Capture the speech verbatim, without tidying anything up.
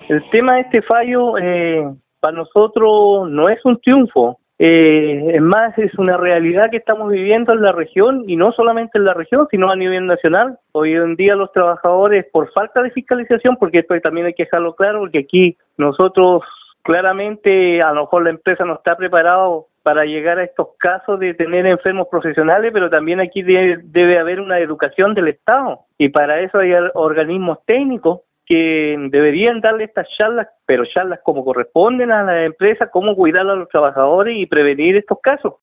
El tema de este fallo eh, para nosotros no es un triunfo, eh, es más, es una realidad que estamos viviendo en la región y no solamente en la región, sino a nivel nacional. Hoy en día los trabajadores, por falta de fiscalización, porque esto también hay que dejarlo claro, porque aquí nosotros claramente, a lo mejor la empresa no está preparado para llegar a estos casos de tener enfermos profesionales, pero también aquí debe, debe haber una educación del Estado y para eso hay organismos técnicos que deberían darle estas charlas, pero charlas como corresponden a la empresa, cómo cuidar a los trabajadores y prevenir estos casos.